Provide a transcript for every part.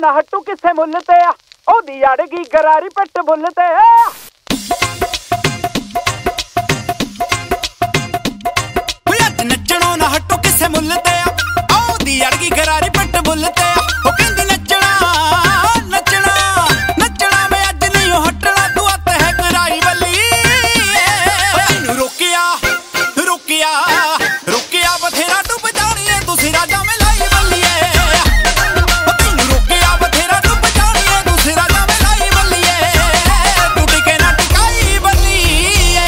ਨਾ ਹੱਟੂ ਕਿਸੇ ਮੁੱਲ ਤੇ ਆ ਉਹਦੀ ਅੜ ਗਈ ਗਰਾਰੀ ਪਿੱਟ ਬੁੱਲ ਤੇ ਅੱਜ ਨੱਚਣੋਂ ਨਾ ਹੱਟੂ ਕਿਸੇ ਮੁੱਲ ਤੇ ਆ ਉਹਦੀ ਅੜ ਗਈ ਗਰਾਰੀ ਪਿੱਟ ਬੁੱਲ ਤੇ ਆ ਉਹ ਕਹਿੰਦੀ ਨੱਚਣਾ ਨੱਚਣਾ ਨੱਚਣਾ ਮੈਂ ਅੱਜ ਨਹੀਂ ਹਟਣਾ ਤੂੰ ਅੱਤ ਹੈ ਗਰਾਈ ਵੱਲੀ ਤੈਨੂੰ ਰੋਕਿਆ ਰੋਕਿਆ ਰੋਕਿਆ ਬਥੇਰਾ ਡੁੱਬ ਜਾਣੀਏ ਤੁਸੀਂ ਰਾਜਾ ਮੈਂ ਲਾਈ ਬੱਲੀਏ ਤੈਨੂੰ ਰੋਕਿਆ ਬਥੇਰਾ ਡੁੱਬ ਜਾਣੀਏ ਤੁਸੀਂ ਰਾਜਾ ਮੈਂ ਲਾਈ ਬੱਲੀਏ ਤੂੰ ਟਿਕੇ ਨਾ ਟਿਕਾਈ ਬੱਲੀਏ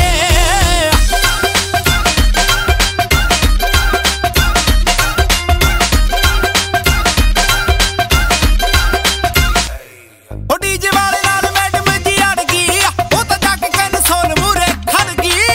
ਉਹ ਡੀਜੇ ਵਾਲੇ ਨਾਲ ਮੈਡਮ ਜੀ ਅੜ ਗਈ ਉਹ ਤਾਂ ਜੱਗ ਕੰਨ ਸੋਲ ਮੂਰੇ ਖੜ ਗਈ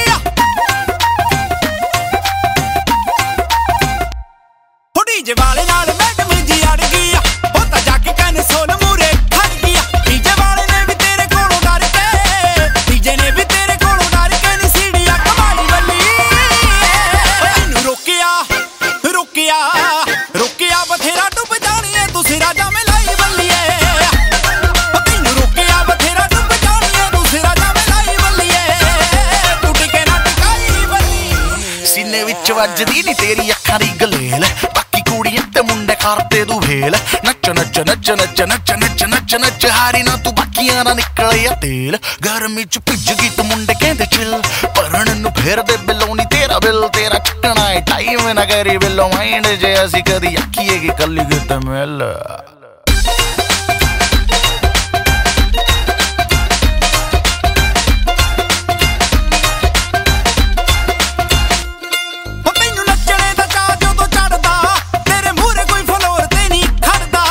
ਉਹ ਡੀਜੇ ਵਾਲੇ ਨਾਲ ਮੈਡਮ ਜੀ ਅੜ ਗਈ ਉਹ ਤਾਂ ਜੱਗ ਕੰਨ ਸੋਲ ਮੂਰੇ ਖੜ ਗਈ ਡੀਜੇ ਵਾਲੇ ਨੇ ਵੀ ਤੇਰੇ ਕੋਲੋਂ ਡਰ ਕੇ ਡੀਜੇ ਨੇ ਵੀ ਤੇਰੇ ਕੋਲੋਂ ਡਰ ਕੇ ਨੀ ਸੀੜੀਆਂ ਕਮਾਈ ਵੱਲੀ ਤੈਨੂੰ ਰੋਕਿਆ ਰੋਕਿਆ ਰੋਕਿਆ ਬਥੇਰਾ ਡੁੱਬ ਜਾਣੀਏ ਤੁਸੀਂ ਰਾਜਾ ਮੈਂ ਲਾਈ ਬੱਲੀਏ ਤੈਨੂੰ ਰੋਕਿਆ ਬਥੇਰਾ ਡੁੱਬ ਜਾਣੀਏ ਤੁਸੀਂ ਰਾਜਾ ਮੈਂ ਲਾਈ ਬੱਲੀਏ ਤੂੰ ਟਿਕੇ ਨਾ ਟਿਕਾਈ ਬੱਲੀ ਸੀਨੇ ਵਿੱਚ ਵੱਜਦੀ ਨੀ ਤੇਰੀ ਅੱਖਾਂ ਦੀ ਗਲੇਲ ਬਾਕੀ ਕੁੜੀਆਂ ਤੇ ਮੁੰਡੇ ਕਰਦੇ ਤੂੰ ਵੇਲ ਨੱਚ ਨੱਚ ਨੱਚ ਨੱਚ ਨੱਚ ਨੱਚ ਨੱਚ ਨੱਚ ਹਾਰੀ ਨਾ ਤੂੰ ਬਾਕੀਆਂ ਦਾ ਨਿਕਲਿਆ ਤੇਲ ਗਰਮੀ ਚ ਭਿੱਜ ਗਈ ਤੂੰ ਮੁੰਡੇ ਕਹਿੰਦੇ ਚਿੱਲ ਭਰਨ ਨੂੰ ਫੇਰਦੇ ਬਿੱਲੋਂ ਨੀ ਤੇਰਾ ਬਿੱਲ ਤੇਰਾ ਚੱਕਣਾ ਏ ਟਾਈਮ ਨਾ ਕਰੀ ਬਿੱਲੋਂ ਮਾਈਂਡ ਜੇ ਅਸੀਂ ਕਦੀ ਆਖੀਏ ਕਿ ਕੱਲੀ ਕਿਤੇ ਮਿਲ ਉਹ ਤੈਨੂੰ ਨੱਚਣੇ ਦਾ ਚਾਅ ਜਦੋਂ ਚੜਦਾ ਤੇਰੇ ਮੂਹਰੇ ਕੋਈ ਫਲੋਰ ਤੇ ਨਹੀਂ ਖੜਦਾ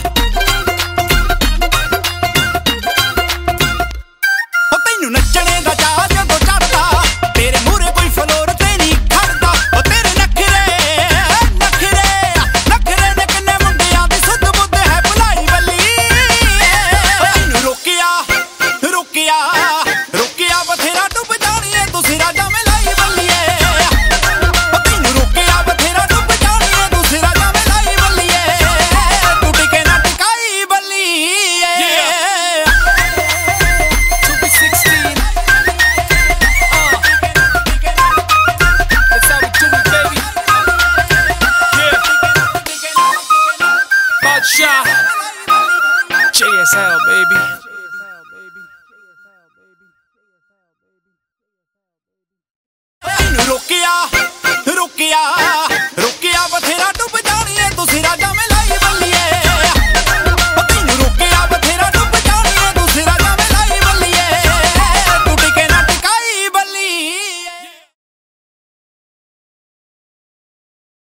ਉਹ ਤੈਨੂੰ ਨੱਚਣੇ ਦਾ ਚਾਅ ਜਦੋਂ ਚੜਦਾ ਤੇਰੇ ਮੂਹਰੇ ਕੋਈ ਫਲੋਰ ਤੇ ਨਹੀਂ ਖੜਦਾ ਉਹ ਤੇਰੇ ਨਖਰੇ ਨਖਰੇ ਨਖਰੇ ਨੇ ਕਿੰਨੇ ਮੁੰਡਿਆਂ ਦੀ ਸੁੱਧ ਬੁੱਧ ਹੈ ਭੁਲਾਈ ਵੱਲੀ ਤੈਨੂੰ ਰੋਕਿਆ ਰੋਕਿਆ ਰੋਕਿਆ ਬਥੇਰਾ ਡੁੱਬ ਜਾਣੀਏ ਤੁਸੀਂ ਰਾਜਾ ਮੈਂ ਲਾਈ ਬੱਲੀਏ ਤੈਨੂੰ ਰੋਕਿਆ ਬਥੇਰਾ ਡੁੱਬ ਜਾਣੀਏ ਤੁਸੀਂ ਰਾਜਾ ਮੈਂ ਲਾਈ ਬੱਲੀਏ ਤੂੰ ਟਿਕੇ ਨਾ ਟਿਕਾਈ ਬੱਲੀਏ JSL, baby. ਤੈਨੂੰ ਰੋਕਿਆ ਰੋਕਿਆ